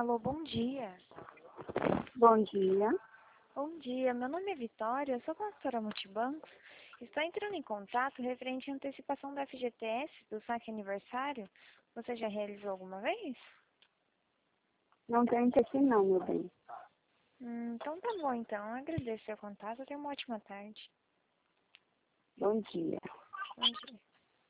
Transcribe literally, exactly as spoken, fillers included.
Alô, bom dia. Bom dia. Bom dia, meu nome é Vitória, eu sou consultora Multibancos. Estou entrando em contato referente à antecipação do F G T S do saque aniversário. Você já realizou alguma vez? Não tem aqui não, meu bem. Hum, então tá bom, então. Eu agradeço seu contato. Tenha uma ótima tarde. Bom dia. Bom dia.